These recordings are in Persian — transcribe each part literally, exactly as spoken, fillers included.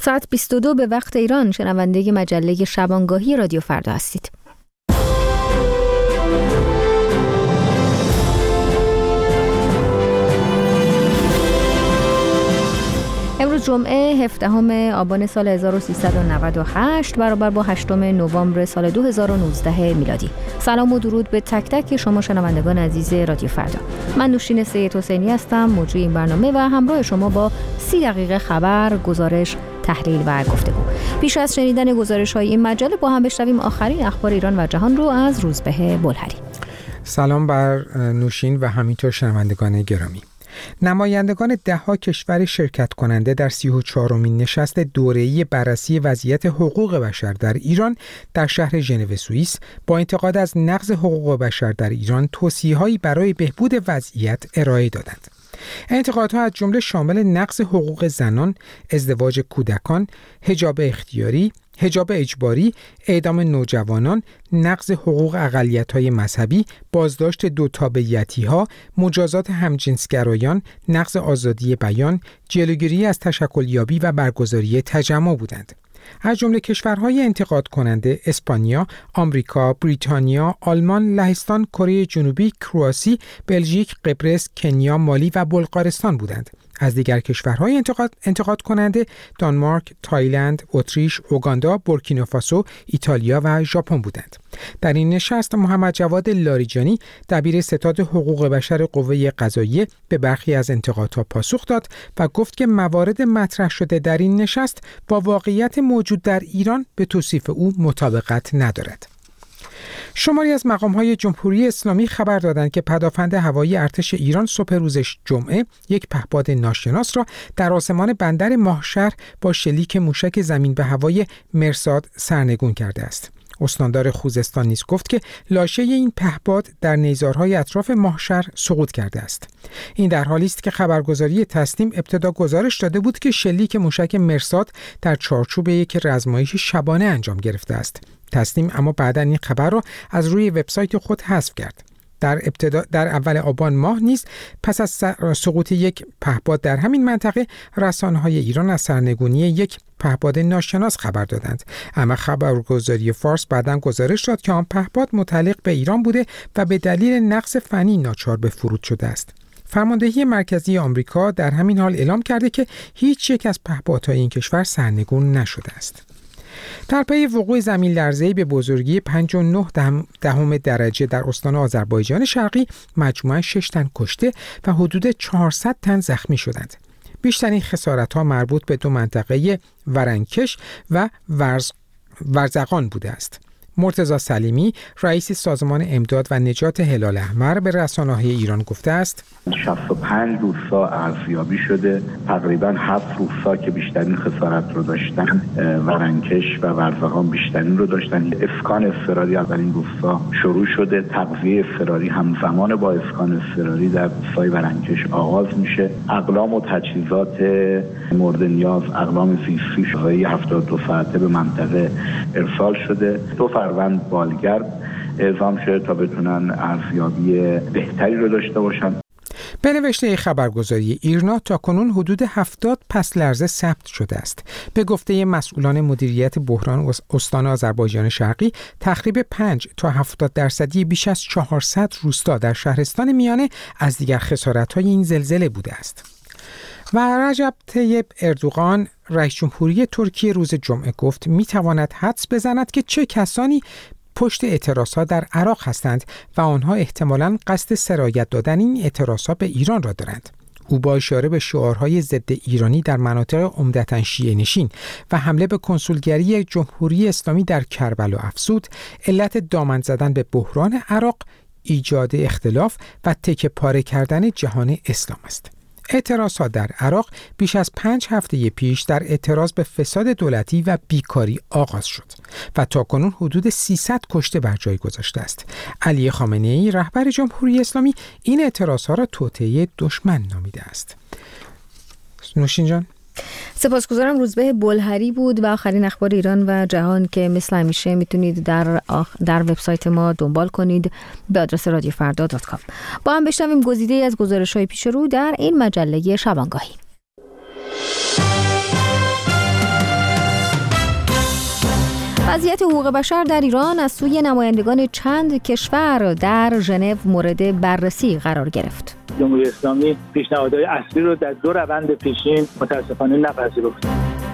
ساعت بیست و دو به وقت ایران شنونده مجله شبانگاهی رادیو فردا هستید. امروز جمعه هفدهم آبان سال هزار و سیصد و نود و هشت برابر با هشتم نوامبر سال دو هزار و نوزده میلادی. سلام و درود به تک تک شما شنوندگان عزیز رادیو فردا. من نوشین سید حسینی هستم، مجری این برنامه و همراه شما با سی دقیقه خبر، گزارش، تحلیل و گفتگو. پیش از شنیدن گزارش‌های این مجله با هم بشنویم آخرین اخبار ایران و جهان رو از روزبه بلهری. سلام بر نوشین و همینطور شنوندگان گرامی. نمایندگان ده ها کشور شرکت کننده در سی و چهارمین نشست دوره‌ای بررسی وضعیت حقوق بشر در ایران در شهر ژنو سوئیس با انتقاد از نقض حقوق بشر در ایران توصیه‌هایی برای بهبود وضعیت ارائه دادند. انتقادها از جمله شامل نقض حقوق زنان، ازدواج کودکان، حجاب اختیاری، حجاب اجباری، اعدام نوجوانان، نقض حقوق اقلیت‌های مذهبی، بازداشت دو تابعیتی‌ها، مجازات همجنسگرایان، نقض آزادی بیان، جلوگیری از تشکل‌یابی و برگزاری تجمع بودند. از جمله کشورهای انتقاد کننده اسپانیا، آمریکا، بریتانیا، آلمان، لهستان، کره جنوبی، کرواسی، بلژیک، قبرس، کنیا، مالی و بلغارستان بودند. از دیگر کشورهای انتقاد انتقاد کننده دانمارک، تایلند، اتریش، اوگاندا، بورکینافاسو، ایتالیا و ژاپن بودند. در این نشست محمد جواد لاریجانی دبیر ستاد حقوق بشر قوه قضاییه به برخی از انتقادها پاسخ داد و گفت که موارد مطرح شده در این نشست با واقعیت موجود در ایران به توصیف او مطابقت ندارد. شماری از مقام‌های جمهوری اسلامی خبر دادند که پدافند هوایی ارتش ایران صبح روز جمعه یک پهپاد ناشناس را در آسمان بندر ماهشهر با شلیک موشک زمین به هوای مرصاد سرنگون کرده است. استاندار خوزستان نیز گفت که لاشه این پهپاد در نیزارهای اطراف ماهشهر سقوط کرده است. این در حالی است که خبرگزاری تسنیم ابتدا گزارش داده بود که شلیک موشک مرصاد در چارچوب یک رزمایش شبانه انجام گرفته است. تسنیم اما بعداً این خبر را از روی وبسایت خود حذف کرد. در ابتدا در اول آبان ماه نیز پس از سقوط یک پهپاد در همین منطقه رسانه‌های ایران از سرنگونی یک پهپاد ناشناس خبر دادند، اما خبرگزاری فارس بعداً گزارش داد که آن پهپاد متعلق به ایران بوده و به دلیل نقص فنی ناچار به فرود شده است. فرماندهی مرکزی آمریکا در همین حال اعلام کرده که هیچ یک از پهپادهای این کشور سرنگون نشده است. در پی وقوع زمین لرزه‌ای به بزرگی پنج و نه دهم درجه در استان آذربایجان شرقی مجموعاً شش تن کشته و حدود چهارصد تن زخمی شدند. بیشترین خسارت‌ها مربوط به دو منطقه ورنکش و ورز... ورزقان بوده است. مرتضی سلیمی رئیس سازمان امداد و نجات هلال احمر به رسانه‌های ایران گفته است شصت و پنج روستا ارزیابی شده، تقریباً هفت روستا که بیشترین خسارت رو داشتن، ورنکش و ورزقان بیشترین رو داشتن. اسکان اضطراری اولین روستا شروع شده، تغذیه اضطراری همزمان با اسکان اضطراری در روستای ورنکش آغاز میشه. اقلام و تجهیزات مورد نیاز، اقلام زیستی شده هفتاد و دو ساعته به منطقه ارسال شده. دو فروند بالگرد اعزام شده تا بتونن ارزیابی بهتری رو داشته باشن. به نوشته خبرگزاری ایرنا تاکنون حدود هفتاد پس لرزه ثبت شده است. به گفته مسئولان مدیریت بحران استان آذربایجان شرقی، تخریب پنج تا هفتاد درصدی بیش از چهارصد روستا در شهرستان میانه از دیگر خسارت‌های این زلزله بوده است. و رجب طیب اردوغان رئیس جمهوری ترکیه روز جمعه گفت میتواند حدس بزند که چه کسانی پشت اعتراضات در عراق هستند و آنها احتمالاً قصد سرایت دادن این اعتراضات به ایران را دارند. او با اشاره به شعارهای ضد ایرانی در مناطق عمدتاً شیعه نشین و حمله به کنسولگری جمهوری اسلامی در کربلا افزود، علت دامن زدن به بحران عراق ایجاد اختلاف و تکه پاره کردن جهان اسلام است. اعتراضات در عراق بیش از پنج هفته پیش در اعتراض به فساد دولتی و بیکاری آغاز شد و تاکنون حدود سیصد کشته بر جای گذاشته است. علی خامنه‌ای رهبر جمهوری اسلامی این اعتراضها را توطئه دشمن نامیده است. نوشین جان، سپاسگزارم. روزبه بلهری بود و آخرین اخبار ایران و جهان که مثل همیشه میتونید در آخ... در وبسایت ما دنبال کنید به آدرس رادیو فردا دات کام. با هم بشنویم گزیده از گزارش‌های پیش رو در این مجله شبانگاهی. وضعیت حقوق بشر در ایران از سوی نمایندگان چند کشور در ژنو مورد بررسی قرار گرفت. جمهوری اسلامی پیشنهادهای اصلی رو در دو روند پیشین متاسفانه نپذیرفت.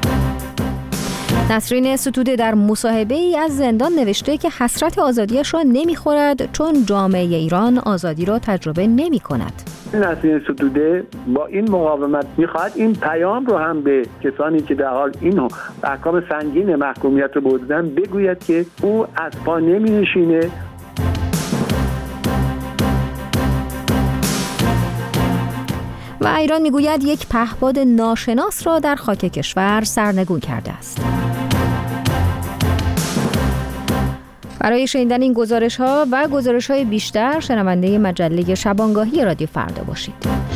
نسرین ستوده در مصاحبه ای از زندان نوشته که حسرت آزادیش را نمی‌خورد چون جامعه ایران آزادی را تجربه نمی‌کند. نسرین ستوده با این مقاومت می‌خواهد این پیام رو هم به کسانی که در حال این احکام سنگین محکومیت رو بردن بگوید که او از پا نمی‌نشینه. و ایران میگوید یک پهپاد ناشناس را در خاک کشور سرنگون کرده است. برای شنیدن این گزارش‌ها و گزارش‌های بیشتر شنونده مجله شبانگاهی رادیو فردا باشید.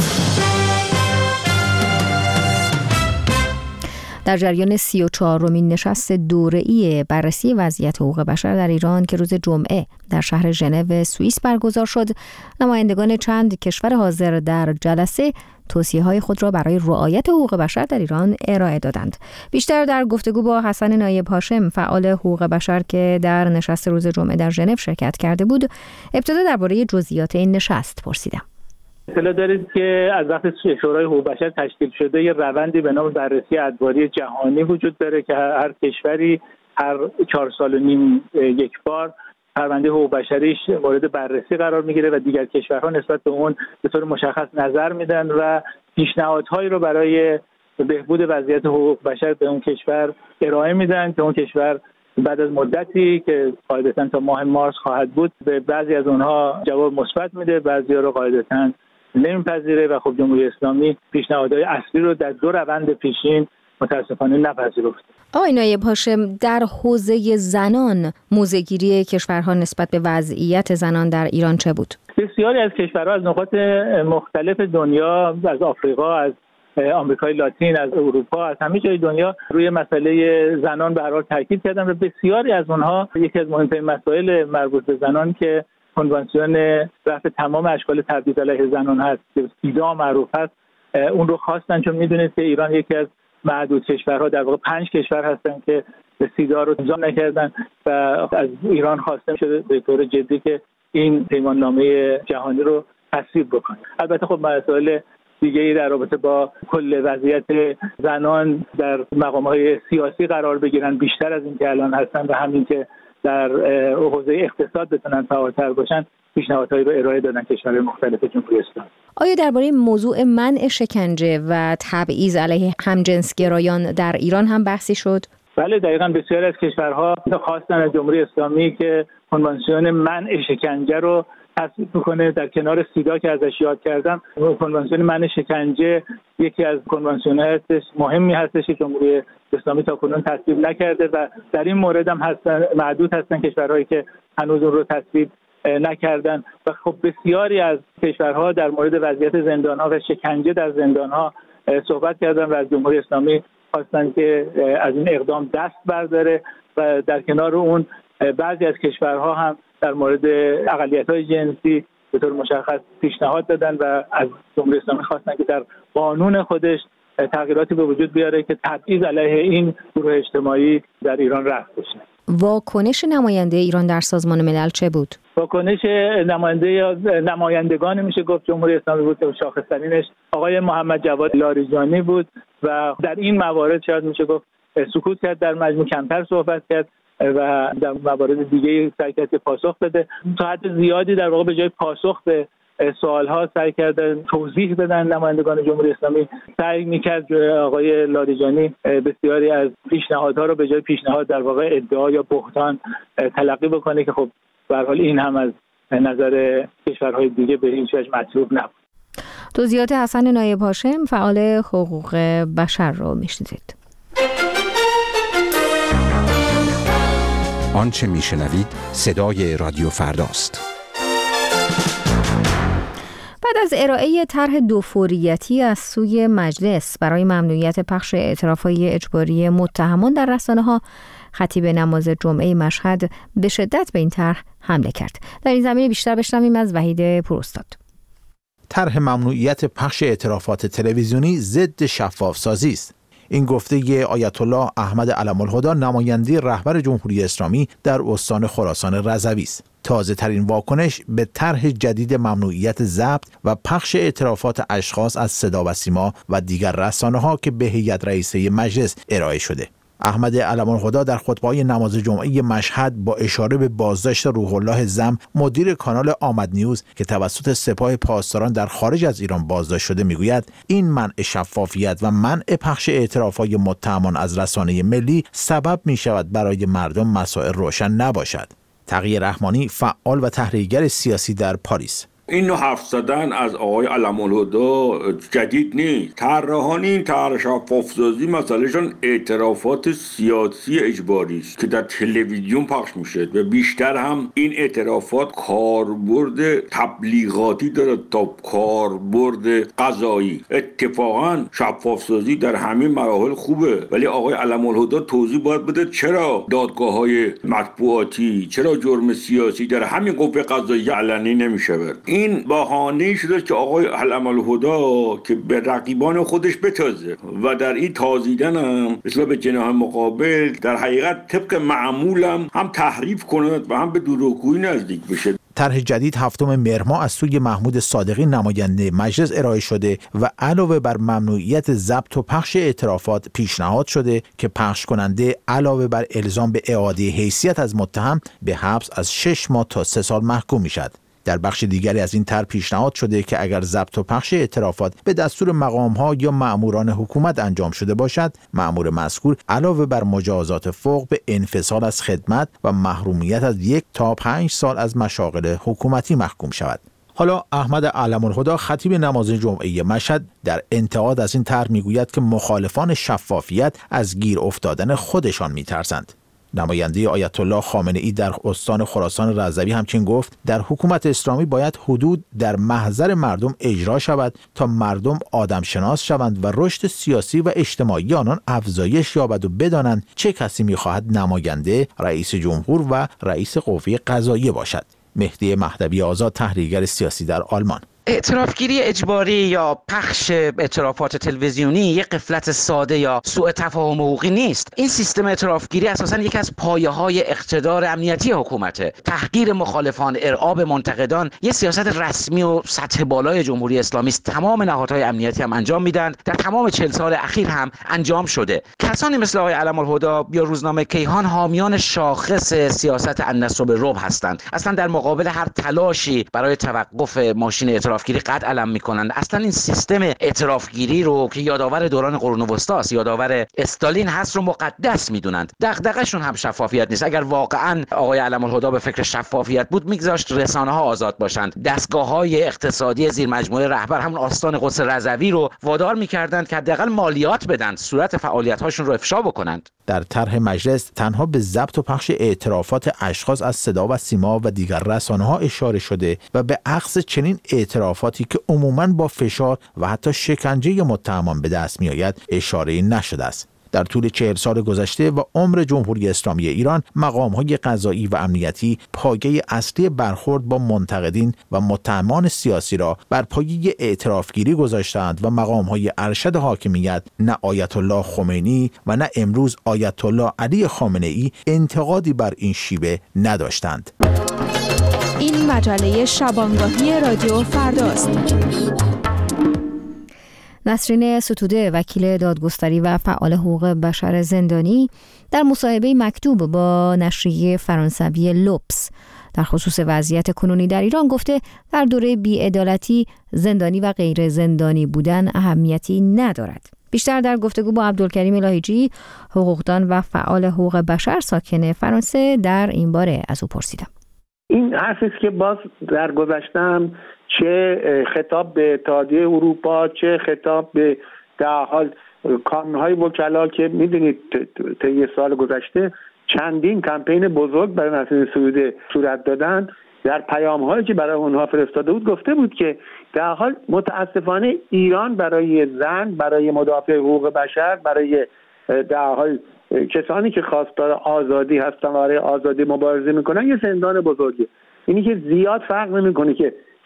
در جریان سی و چهارمین نشست دوره‌ای بررسی وضعیت حقوق بشر در ایران که روز جمعه در شهر ژنو سوئیس برگزار شد، نمایندگان چند کشور حاضر در جلسه توصیه‌های خود را برای رعایت حقوق بشر در ایران ارائه دادند. بیشتر در گفتگو با حسن نایب هاشم، فعال حقوق بشر که در نشست روز جمعه در ژنو شرکت کرده بود، ابتدا درباره جزئیات این نشست پرسیدم. اطلاع دارید که از وقتی شورای حقوق بشر تشکیل شده یه روندی به نام بررسی ادواری جهانی وجود داره که هر کشوری هر چهار سال و نیم یک بار پرونده حقوق بشریش مورد بررسی قرار میگیره و دیگر کشورها نسبت به اون به طور مشخص نظر میدن و پیشنهادهایی رو برای بهبود وضعیت حقوق بشر به اون کشور ارائه میدن که اون کشور بعد از مدتی که قاعدتاً تا ماه مارس خواهد بود به بعضی از اونها جواب مثبت میده، بعضی‌ها رو قاعدتاً نمیپذیره و خب جمهوری اسلامی پیشنهادهای اصلی رو در دو روند پیشین متاسفانه نپذیرفت. آقای نایب هاشم، در حوزه زنان موضع‌گیری کشورها نسبت به وضعیت زنان در ایران چه بود؟ بسیاری از کشورها از نقاط مختلف دنیا، از آفریقا، از آمریکای لاتین، از اروپا، از همه جای دنیا روی مسئله زنان به هر حال تاکید کردن و بسیاری از اونها یکی از مهمترین مسائل مربوط به زنان که کنوانسیون رفع تمام اشکال تبعیض علیه زنان هست که سیدا معروف هست، اون رو خواستن، چون میدونید که ایران یکی از معدود کشورها، در واقع پنج کشور هستن که سیدا رو امضا نکردن و از ایران خواسته شده به طور جدی که این پیماننامه جهانی رو تصویب بکنه. البته خب مسائل دیگه‌ای در رابطه با کل وضعیت زنان در مقام‌های سیاسی قرار بگیرن بیشتر از این که الان هستن و همین که در حوزه اقتصاد بتونن فعال‌تر باشن، پیشنهادهایی رو ارائه دادن کشورهای مختلف جمهوری اسلامی. آیا درباره موضوع منع شکنجه و تبعیض علیه همجنسگرایان در ایران هم بحثی شد؟ بله، دقیقاً بسیاری از کشورها خواستن از جمهوری اسلامی که کنوانسیون منع شکنجه رو تصویب میکنه. در کنار سیدا که ازش یاد کردم، کنوانسیون منع شکنجه یکی از کنوانسیون‌های هستش مهمی هستش که جمهوری اسلامی تاکنون تصویب نکرده و در این مورد هم هستن معدود هستن کشورهایی که هنوز اون رو تصویب نکردن و خب بسیاری از کشورها در مورد وضعیت زندان‌ها و شکنجه در زندان‌ها صحبت کردن و از جمهوری اسلامی خواستن که از این اقدام دست برداره و در کنار اون بعضی از کشورها هم در مورد اقلیت‌های جنسی به طور مشخص پیشنهاد دادن و از جمهوری اسلامی خواستن که در قانون خودش تغییراتی به وجود بیاره که تبعیض علیه این گروه اجتماعی در ایران رفع بشه. واکنش نماینده ایران در سازمان ملل چه بود؟ واکنش نماینده نمایندگان میشه گفت جمهوری اسلامی بود که شاخص‌ترینش آقای محمد جواد لاریجانی بود و در این موارد شاید میشه گفت سکوت کرد، در مجموع کمتر صحبت کرد و در موارد دیگه سعی کرد که پاسخ بده. تا حد زیادی در واقع به جای پاسخ به سوال‌ها سعی کردن توضیح بدن. نمایندگان جمهوری اسلامی سعی می‌کرد آقای لاریجانی بسیاری از پیشنهادها رو به جای پیشنهاد در واقع ادعا یا بهتان تلقی بکنه که خب به هر حال این هم از نظر کشورهای دیگه به هیچ وجه مطلوب نبود. توضیحات حسن نایب هاشم، فعال حقوق بشر رو میشنوید. آنچه میشنوید صدای رادیو فرداست. بعد از ارائه طرح دوفوریتی از سوی مجلس برای ممنوعیت پخش اعتراف‌های اجباری متهمان در رسانه‌ها، خطیب نماز جمعه مشهد به شدت به این طرح حمله کرد. در این زمینه بیشتر بشنویم از وحید پوراستاد. طرح ممنوعیت پخش اعترافات تلویزیونی ضد شفاف سازی است. این گفته آیت الله احمد علم‌الهدی نماینده رهبر جمهوری اسلامی در استان خراسان رضوی است. تازه ترین واکنش به طرح جدید ممنوعیت ضبط و پخش اعترافات اشخاص از صدا و سیما و دیگر رسانه‌ها که به هیئت رئیسه مجلس ارائه شده. احمد علم‌الهدی در خطبه‌های نماز جمعه مشهد با اشاره به بازداشت روح الله زم مدیر کانال آمد نیوز که توسط سپاه پاسداران در خارج از ایران بازداشت شده میگوید این منع شفافیت و منع پخش اعترافات متهمان از رسانه ملی سبب می‌شود برای مردم مسائل روشن نباشد. تقی رحمانی فعال و تحریرگر سیاسی در پاریس: این نوع حرف زدن از آقای علم‌الهدی جدید نیست. طراحان این طرح شفاف‌سازی مسئلهشون اعترافات سیاسی اجباری است که در تلویزیون پخش میشه و بیشتر هم این اعترافات کاربرد تبلیغاتی داره تا کاربرد قضایی. اتفاقا شفاف‌سازی در همین مراحل خوبه، ولی آقای علم‌الهدی توضیح باید بده چرا دادگاه‌های مطبوعاتی، چرا جرم سیاسی در همین قوه قضایی علنی نمیشه. این بهانه شده که آقای علم‌الهدی که به رقیبان خودش بتازه و در این تازیدن هم مثل به جناح مقابل در حقیقت طبق معمولم هم تحریف کند و هم به دروغگویی نزدیک بشه. طرح جدید هفتم مهر ماه از سوی محمود صادقی نماینده مجلس ارائه شده و علاوه بر ممنوعیت ضبط و پخش اعترافات پیشنهاد شده که پخش کننده علاوه بر الزام به اعاده حیثیت از متهم به حبس از شش ماه تا سه سال محکوم میشد. در بخش دیگری از این طرح پیشنهاد شده که اگر ضبط و پخش اعترافات به دستور مقام‌ها یا مأموران حکومت انجام شده باشد، مأمور مذکور علاوه بر مجازات فوق به انفصال از خدمت و محرومیت از یک تا پنج سال از مشاغل حکومتی محکوم شود. حالا احمد علم‌الهدی خطیب نماز جمعه مشهد در انتقاد از این طرح میگوید که مخالفان شفافیت از گیر افتادن خودشان میترسند. نماینده آیت الله خامنه‌ای در استان خراسان رضوی همچنین گفت در حکومت اسلامی باید حدود در محضر مردم اجرا شود تا مردم آدمشناس شوند و رشد سیاسی و اجتماعی آنان افزایش یابد و بدانند چه کسی می‌خواهد نماینده، رئیس جمهور و رئیس قوه قضاییه باشد. مهدی مهدوی آزاد تحریرگر سیاسی در آلمان: اعترافگیری اجباری یا پخش اعترافات تلویزیونی یک غفلت ساده یا سوء تفاهم حقوقی نیست. این سیستم اعترافگیری اساساً یکی از پایه‌های اقتدار امنیتی حکومته. تحقیر مخالفان، ارعاب منتقدان یک سیاست رسمی و سطح بالای جمهوری اسلامی است. تمام نهادهای امنیتی هم انجام میدن. در تمام چهل سال اخیر هم انجام شده. کسانی مثل آقای علم‌الهدی یا روزنامه کیهان حامیان شاخص سیاست النصر بالرعب هستند. اصلا در مقابل هر تلاشی برای توقف ماشین اعترافگیری قد علم میکنند. اصلا این سیستم اعترافگیری رو که یادآور دوران قرون وسطی است، یادآور استالین هست رو مقدس میدونند. دغدغه‌شون هم شفافیت نیست. اگر واقعا آقای علم‌الهدی به فکر شفافیت بود میگذاشت رسانه‌ها آزاد باشند. دستگاه‌های اقتصادی زیر مجموعه رهبر همون آستان قدس رضوی رو وادار میکردند که حداقل مالیات بدن، صورت فعالیت‌هاشون رو افشا بکنند. در طرح مجلس تنها به ضبط و پخش اعترافات اشخاص از صدا و سیما و دیگر رسانه‌ها اشاره شده و به اخذ چنین اعترافاتی که عموماً با فشار و حتی شکنجه متهمان به دست می‌آید اشاره نشده است. در طول چهل سال گذشته و عمر جمهوری اسلامی ایران، مقام‌های قضایی و امنیتی پایه اصلی برخورد با منتقدین و متهمان سیاسی را بر پایه اعترافگیری گذاشتند و مقام‌های ارشد حاکمیت نه آیت الله خمینی و نه امروز آیت الله علی خامنه‌ای انتقادی بر این شیوه نداشتند. این مجله شبانگاهی رادیو فرداست. نسرین ستوده، وکیل دادگستری و فعال حقوق بشر زندانی، در مصاحبه مکتوب با نشریه فرانسوی لوپس در خصوص وضعیت کنونی در ایران گفته در دوره بی‌عدالتی زندانی و غیر زندانی بودن اهمیتی ندارد. بیشتر در گفتگو با عبدالکریم لاهیجی، حقوقدان و فعال حقوق بشر ساکن فرانسه، در این باره از او پرسیدم. این حرفی است که باز در گذشتم چه خطاب به اتحادیه اروپا، چه خطاب به در حال کانون‌های وکلا که میدونید طی سال گذشته چندین کمپین بزرگ برای نسرین ستوده صورت دادن، در پیام‌هایی که برای اونها فرستاده بود گفته بود که در حال متاسفانه ایران برای زن، برای مدافع حقوق بشر، برای در حال کسانی که خواستار آزادی هستن و برای آزادی مبارزه میکنن یه زندان بزرگه. اینی که زیاد فرق نمیکنه که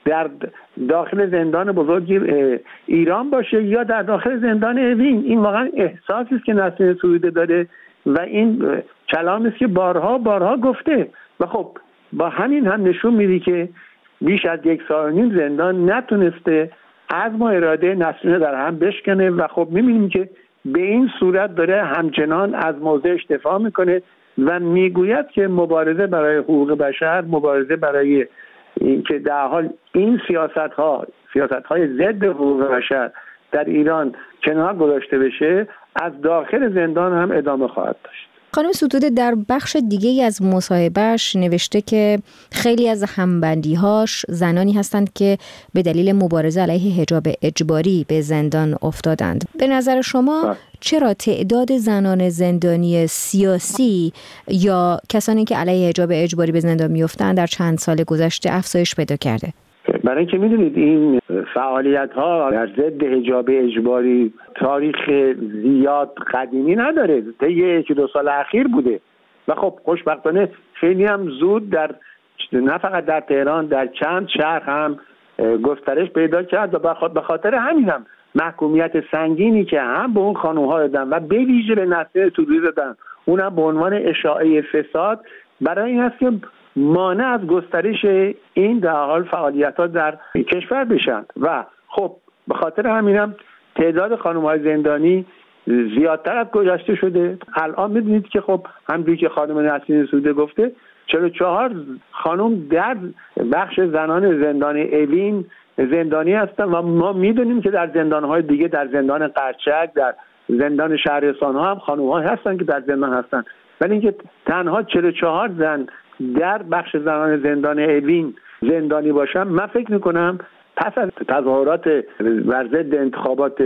در داخل زندان بزرگ ایران باشه یا در داخل زندان اوین. این واقعا احساسی است که نسرین سروده داره و این کلامی است که بارها بارها گفته و خب با همین هم نشون میدی که بیش از یک سال و نیم زندان نتونسته عزم و اراده نسرین در هم بشکنه و خب میبینیم که به این صورت داره همچنان از موضعش دفاع میکنه و میگوید که مبارزه برای حقوق بشر، مبارزه برای اینکه در حال این سیاست ها سیاست های ضد حقوق بشر در ایران کنار گذاشته بشه، از داخل زندان هم ادامه خواهد داشت. خانم ستوده در بخش دیگه از مصاحبهش نوشته که خیلی از همبندی‌هاش زنانی هستند که به دلیل مبارزه علیه حجاب اجباری به زندان افتادند. به نظر شما چرا تعداد زنان زندانی سیاسی یا کسانی که علیه حجاب اجباری به زندان می‌افتند در چند سال گذشته افزایش پیدا کرده؟ برای اینکه میدونید این فعالیت ها در ضد حجاب اجباری تاریخ زیاد قدیمی نداره، طی یک دو سال اخیر بوده و خب خوشبختانه خیلی هم زود در نه فقط در تهران در چند شهر هم گسترش پیدا کرد و به خاطر همین هم محکومیت سنگینی که هم به اون خانوم‌ها دادن و به ویژه به نسرین سروده دادن، اونم به عنوان اشاعه فساد، برای این هست که مانع از گسترش این در حال فعالیت‌ها در کشور بشن و خب به خاطر همینم تعداد خانم‌های زندانی زیادتر از گذشته شده. الان می‌بینید که خب همونجوری که خانم نسرین سروده گفته چهل و چهار خانم در بخش زنان زندان اوین زندانی هستن و ما می‌دونیم که در زندان‌های دیگه، در زندان قرچک، در زندان شهرستان‌ها هم خانم‌ها هستن که در زندان هستن، ولی اینکه تنها چهل و چهار زن در بخش زنان زندان اوین زندانی باشن، من فکر میکنم پس از تظاهرات بر ضد انتخابات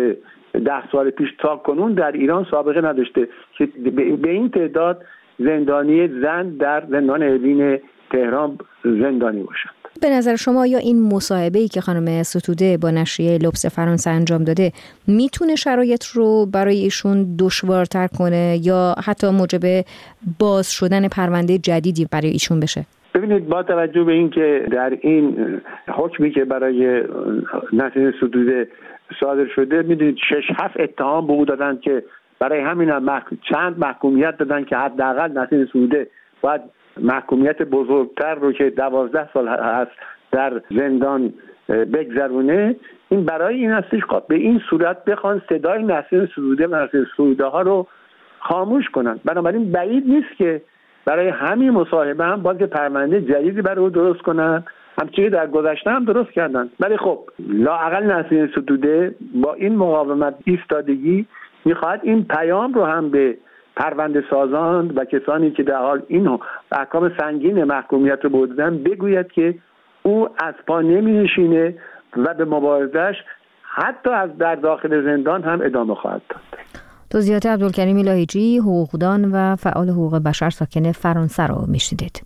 ده سال پیش تا کنون در ایران سابقه نداشته که به این تعداد زندانی زن در زندان اوین تهران زندانی باشند. به نظر شما یا این مصاحبه‌ای که خانم ستوده با نشریه لوبس فرانسه انجام داده میتونه شرایط رو برای ایشون دشوارتر کنه یا حتی موجب باز شدن پرونده جدیدی برای ایشون بشه؟ ببینید، با توجه به این که در این حکمی که برای نسرین ستوده صادر شده، میدونید شش هفت اتهام به او دادن که برای همین هم محک... چند محکومیت دادن که حداقل نسرین ستوده باید محکومیت بزرگتر رو که دوازده سال هست در زندان بگذرونه. این برای این هستش به این صورت بخوان صدای نسرین سروده و نسرین سروده ها رو خاموش کنن. بنابراین بعید نیست که برای همین مصاحبه هم باز پرونده جدیدی برای او درست کنن، همچنین در گذشته هم درست کردن. ولی خب لااقل نسرین سروده با این مقاومت ایستادگی میخواد این پیام رو هم به پرونده سازان و کسانی که در حال این احکام سنگین محکومیت رو بردن بگوید که او از پا نمی‌نشینه و به مبارزش حتی از در داخل زندان هم ادامه خواهد داد. توضیحات عبدالکریم لاهیجی، حقوقدان و فعال حقوق بشر ساکن فرانسه رو میشنیدید.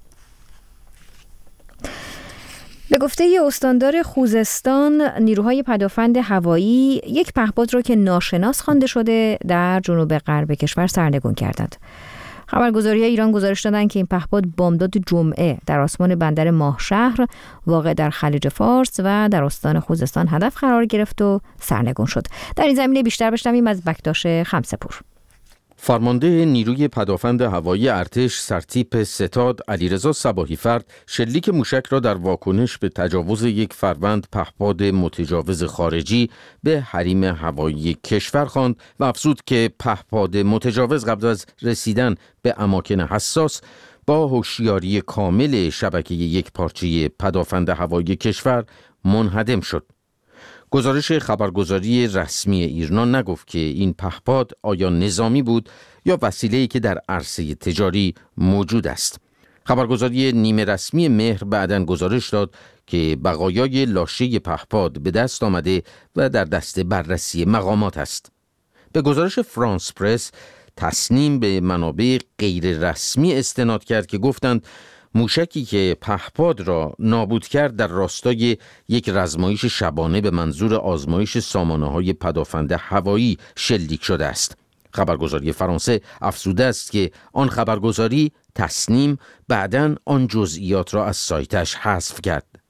به گفته استاندار خوزستان، نیروهای پدافند هوایی یک پهپاد را که ناشناس خوانده شده در جنوب غرب کشور سرنگون کردند. خبرگزاری‌های ایران گزارش دادند که این پهپاد بامداد جمعه در آسمان بندر ماهشهر واقع در خلیج فارس و در استان خوزستان هدف قرار گرفت و سرنگون شد. در این زمینه بیشتر بشنویم از بکتاش خمسه‌پور. فرمانده نیروی پدافند هوایی ارتش سرتیپ ستاد علیرضا صباحی فرد شلیک موشک را در واکنش به تجاوز یک فروند پهپاد متجاوز خارجی به حریم هوایی کشور خواند و افزود که پهپاد متجاوز قبل از رسیدن به اماکن حساس با هوشیاری کامل شبکه یک پارچه پدافند هوایی کشور منهدم شد. گزارش خبرگزاری رسمی ایران نگفت که این پهپاد آیا نظامی بود یا وسیله‌ای که در عرصه تجاری موجود است. خبرگزاری نیمه رسمی مهر بعداً گزارش داد که بقایای لاشه پهپاد به دست آمده و در دست بررسی مقامات است. به گزارش فرانس پرس، تصنیم به منابع غیر رسمی استناد کرد که گفتند موشکی که پهپاد را نابود کرد در راستای یک رزمایش شبانه به منظور آزمایش سامانه‌های پدافند هوایی شلیک شده است. خبرگزاری فرانسه افزوده است که آن خبرگزاری تصنیم بعداً آن جزئیات را از سایتش حذف کرد.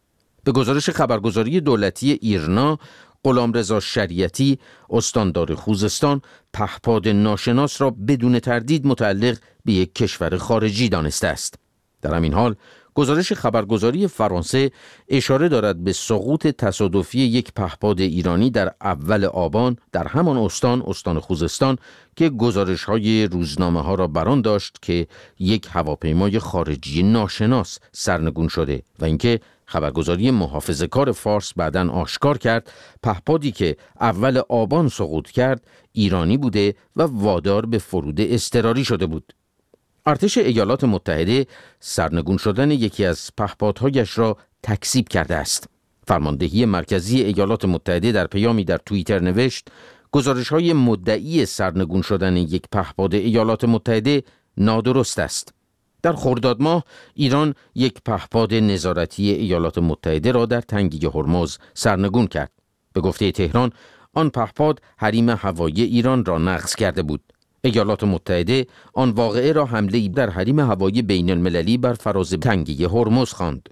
به گزارش خبرگزاری دولتی ایرنا، غلامرضا شریعتی، استاندار خوزستان، پهپاد ناشناس را بدون تردید متعلق به یک کشور خارجی دانسته است. در همین حال گزارش خبرگزاری فرانسه اشاره دارد به سقوط تصادفی یک پهپاد ایرانی در اول آبان در همان استان استان خوزستان که گزارش‌های روزنامه‌ها را بران داشت که یک هواپیمای خارجی ناشناس سرنگون شده و اینکه خبرگزاری محافظه‌کار فارس بعداً آشکار کرد پهپادی که اول آبان سقوط کرد ایرانی بوده و وادار به فرود اضطراری شده بود. ارتش ایالات متحده سرنگون شدن یکی از پهپادهایش را تکذیب کرده است. فرماندهی مرکزی ایالات متحده در پیامی در توییتر نوشت گزارش‌های مدعی سرنگون شدن یک پهپاد ایالات متحده نادرست است. در خرداد ماه ایران یک پهپاد نظارتی ایالات متحده را در تنگه هرمز سرنگون کرد. به گفته تهران آن پهپاد حریم هوایی ایران را نقض کرده بود. ایالات متحده آن واقعه را حمله‌ای در حریم هوایی بین المللی بر فراز تنگه هرمز خواند.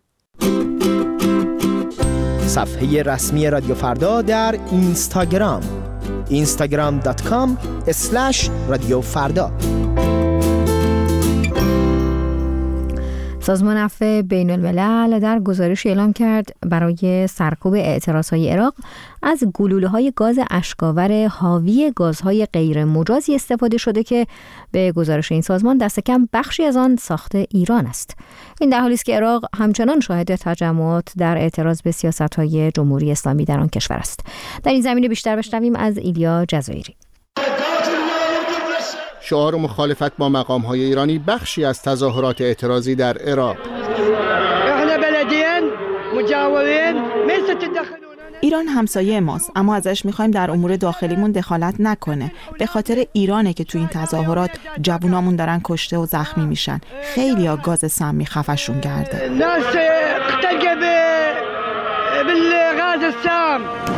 صفحه رسمی رادیو فردا در اینستاگرام اینستاگرام دات کام اسلش رادیو فردا. سازمان عفو بین الملل در گزارش اعلام کرد برای سرکوب اعتراضهای عراق از گلوله‌های گاز اشکاور حاوی گازهای غیر مجازی استفاده شده که به گزارش این سازمان دست کم بخشی از آن ساخت ایران است. این در حالی است که عراق همچنان شاهد تجمعات در اعتراض به سیاست‌های جمهوری اسلامی در آن کشور است. در این زمینه بیشتر بشنویم از ایلیا جزایری. شعار مخالفت با مقام‌های ایرانی بخشی از تظاهرات اعتراضی در عراق. ایران همسایه ماست، اما ازش میخوایم در امور داخلیمون دخالت نکنه. به خاطر ایرانه که تو این تظاهرات جوونامون دارن کشته و زخمی میشن. خیلی ها گاز سمی خفشون کرده. ناس اقتلقه بالغاز السام.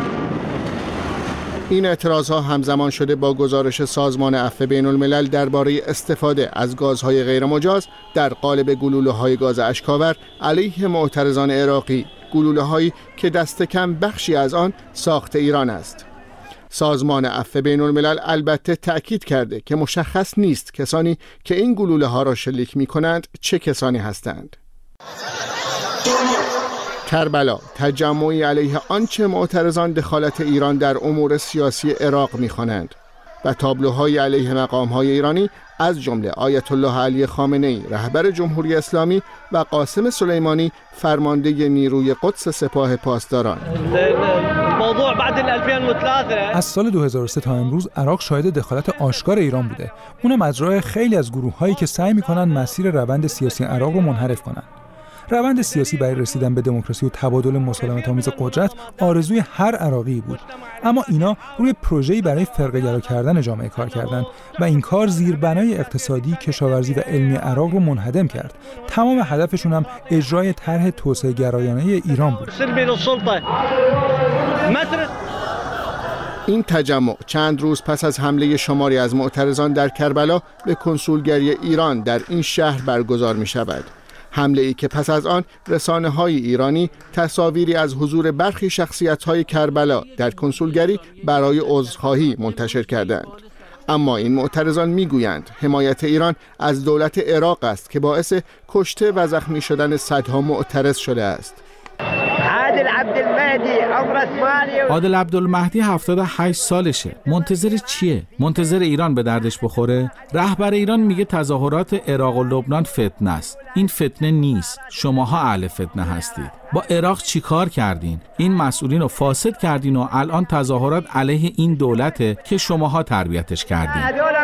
این اعتراضها همزمان شده با گزارش سازمان عفو بین الملل درباره استفاده از گازهای غیرمجاز در قالب گلوله‌های گاز اشکاور علیه معترضان عراقی، گلوله‌هایی که دست کم بخشی از آن ساخت ایران است. سازمان عفو بین الملل البته تأکید کرده که مشخص نیست کسانی که این گلوله‌ها را شلیک می‌کنند چه کسانی هستند. کربلا تجمعی علیه آنچه معترضان دخالت ایران در امور سیاسی عراق می‌خوانند و تابلوهای علیه مقام‌های ایرانی از جمله آیت الله علی خامنه‌ای رهبر جمهوری اسلامی و قاسم سلیمانی فرمانده نیروی قدس سپاه پاسداران. از سال دو هزار و سه تا امروز عراق شاهد دخالت آشکار ایران بوده. اون مجرای خیلی از گروه‌هایی که سعی می‌کنن مسیر روند سیاسی عراق رو منحرف کنن. روند سیاسی برای رسیدن به دموکراسی و تبادل مسالمت‌آمیز قدرت آرزوی هر عراقی بود، اما اینا روی پروژه‌ای برای فرقه‌گرا کردن جامعه کار کردن و این کار زیربنای اقتصادی، کشاورزی و علمی عراق رو منهدم کرد. تمام هدفشون هم اجرای طرح توسعه گرایانه ایران بود. این تجمع چند روز پس از حمله شماری از معترضان در کربلا به کنسولگری ایران در این شهر برگزار می شود. حمله ای که پس از آن رسانه‌های ایرانی تصاویری از حضور برخی شخصیت‌های کربلا در کنسولگری برای عذرخواهی منتشر کردند. اما این معترضان میگویند حمایت ایران از دولت عراق است که باعث کشته و زخمی شدن صدها معترض شده است. عادل عبدالمهدی عادل عبدالمهدی هفتاد و هشت سالشه. منتظر چیه؟ منتظر ایران به دردش بخوره؟ رهبر ایران میگه تظاهرات عراق و لبنان فتنه است. این فتنه نیست. شماها اهل فتنه هستید. با عراق چیکار کردین؟ این مسئولین رو فاسد کردین و الان تظاهرات علیه این دولته که شماها تربیتش کردین.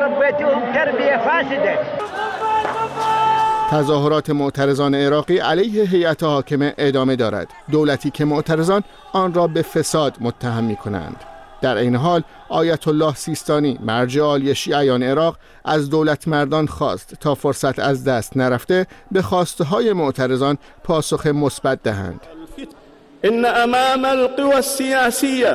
تظاهرات معترضان عراقی علیه هیئت حاکمه ادامه دارد. دولتی که معترضان آن را به فساد متهم می‌کنند. در این حال آیت الله سیستانی مرجع عالی شیعیان عراق از دولت مردان خواست تا فرصت از دست نرفته به خواسته‌های معترضان پاسخ مثبت دهند. ان امام القوى السیاسیه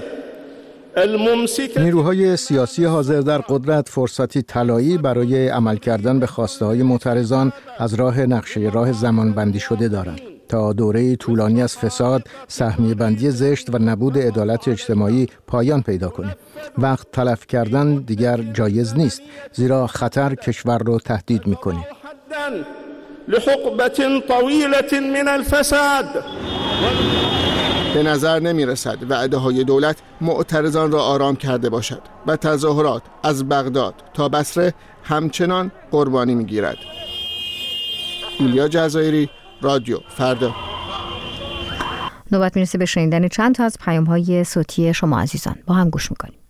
نیروهای سیاسی حاضر در قدرت فرصتی طلایی برای عمل کردن به خواسته‌های معترضان از راه نقشه راه زمانبندی شده دارند. تا دوره طولانی از فساد، سهمیه بندی زشت و نبود عدالت اجتماعی پایان پیدا کنیم. وقت تلف کردن دیگر جایز نیست، زیرا خطر کشور رو تهدید میکنه. لحقبة طويلة من الفساد. به نظر نمی رسد وعده های دولت معترضان را آرام کرده باشد و تظاهرات از بغداد تا بصره همچنان قربانی می گیرد. ایلیا جزایری، رادیو فردا. نوبت میرسه به شنیدن چند تا از پیام های صوتی شما عزیزان. با هم گوش میکنیم.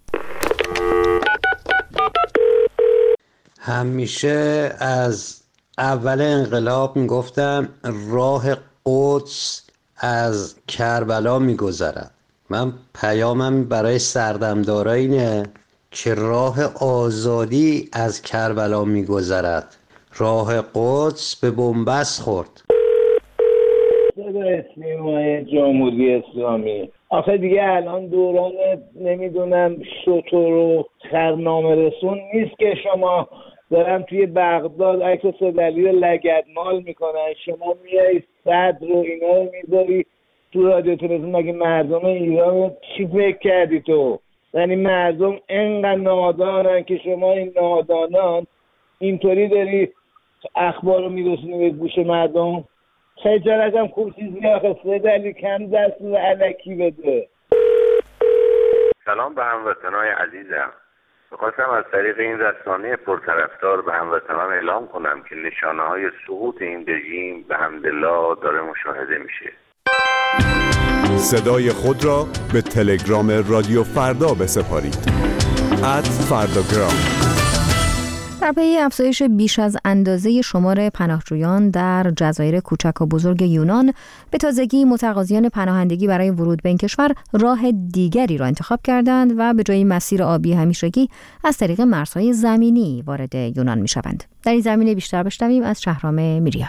همیشه از اول انقلاب میگفتن راه قدس از کربلا میگذرد. من پیامم برای سردمدارا اینه که راه آزادی از کربلا میگذرد. راه قدس به بنبست خورد. اسمی جمهوری اسلامی آخه دیگه الان دوران نمیدونم شطور و خرنامه رسون نیست که شما دارن توی بغداد عکس صدلی رو لگدمال میکنن، شما میای صدر رو اینا رو میذاری تو رادیو تلویزیون. مگه مردم ایران چی فکر کردی تو؟ یعنی مردم انقدر نادانن که شما این نادانان اینطوری داری اخبار رو میرسونی به گوش مردم؟ خجالت هم خوب چیزی آخه صدلی کم دست رو علکی بده. سلام به هموطنای عزیزم. می‌خواستم از طریق این رسانه پرطرفدار به هموطنان اعلام کنم که نشانه‌های سقوط این رژیم به حمدالله داره مشاهده میشه. صدای خود را به تلگرام رادیو فردا بسپارید. ات فرداگرام. در پی افزایش بیش از اندازه شمار پناهجویان در جزایر کوچک و بزرگ یونان، به تازگی متقاضیان پناهندگی برای ورود به این کشور راه دیگری را انتخاب کردند و به جای مسیر آبی همیشگی از طریق مرزهای زمینی وارد یونان می‌شوند. در این زمینه بیشتر بشنویم از شهرام میریان.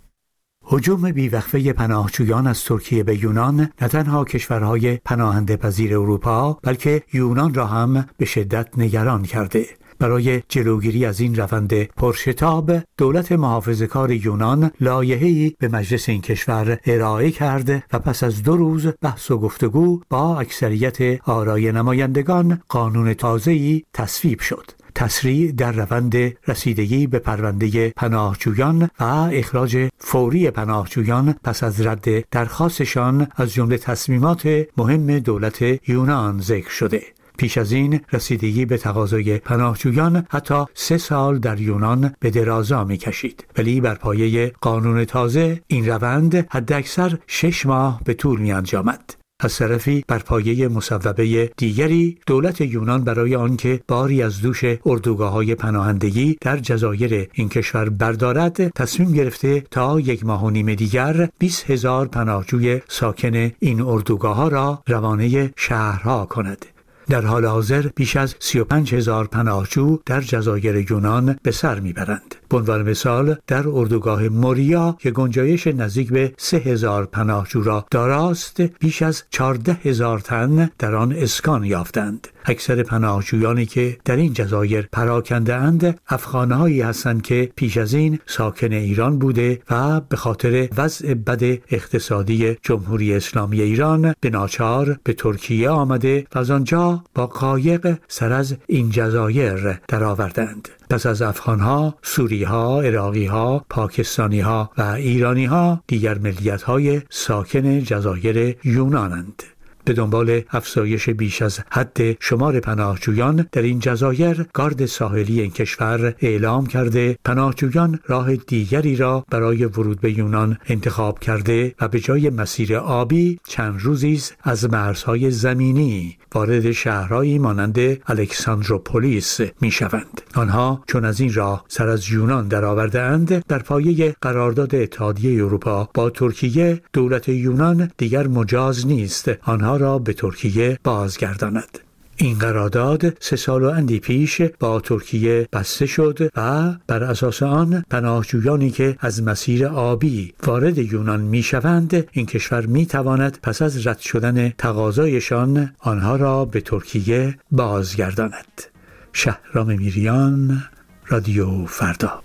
هجوم بیوقفه پناهجویان از ترکیه به یونان نه تنها کشورهای پناهنده پذیر اروپا بلکه یونان را هم به شدت نگران کرده. برای جلوگیری از این روند پرشتاب، دولت محافظه‌کار یونان لایحه‌ای به مجلس این کشور ارائه کرد و پس از دو روز بحث و گفتگو با اکثریت آرای نمایندگان قانون تازه‌ای تصویب شد. تسریع در روند رسیدگی به پرونده پناهجویان و اخراج فوری پناهجویان پس از رد درخواستشان از جمله تصمیمات مهم دولت یونان ذکر شده. پیش از این رسیدگی به تقاضای پناهجویان حتی سه سال در یونان به درازا می کشید، ولی بر پایه قانون تازه این روند حداکثر شش ماه به طول می انجامد. از طرفی بر پایه مصوبه دیگری دولت یونان برای آنکه باری از دوش اردوگاه‌های پناهندگی در جزایر این کشور بردارد تصمیم گرفته تا یک ماه و نیم دیگر بیست هزار پناهجوی ساکن این اردوگاه‌ها را روانه شهرها کند. در حال حاضر بیش از سی و پنج هزار پناهجو در جزایر یونان به سر میبرند. به عنوان مثال در اردوگاه موریا که گنجایش نزدیک به سه هزار پناهجو را داراست، بیش از چهارده هزار تن در آن اسکان یافتند. اکثر پناهجویانی که در این جزایر پراکنده اند افغانهایی هستند که پیش از این ساکن ایران بوده و به خاطر وضع بد اقتصادی جمهوری اسلامی ایران به ناچار به ترکیه آمده و از آنجا با قایق سر از این جزایر درآوردند. پس از افغانها، سوریها، عراقیها، پاکستانیها و ایرانیها دیگر ملیت‌های ساکن جزایر یونانند. به دنبال افزایش بیش از حد شمار پناهجویان در این جزایر، گارد ساحلی این کشور اعلام کرده پناهجویان راه دیگری را برای ورود به یونان انتخاب کرده و به جای مسیر آبی چند روزی از مرزهای زمینی وارد شهرهایی مانند الکساندروپولیس میشوند. آنها چون از این راه سر از یونان درآورده‌اند، در پایه قرارداد اتحادیه اروپا با ترکیه دولت یونان دیگر مجاز نیست آنها را به ترکیه بازگرداند. این قرارداد سه سال و اندی پیش با ترکیه بسته شد و بر اساس آن پناهجویانی که از مسیر آبی وارد یونان می شوند، این کشور می تواند پس از رد شدن تقاضایشان آنها را به ترکیه بازگرداند. شهرام میریان، رادیو فردا.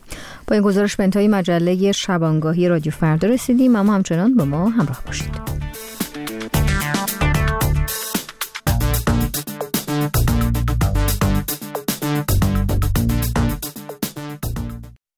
با این گزارش به انتهای مجله شبانگاهی رادیو فردا رسیدیم، اما همچنان با ما همراه باشید.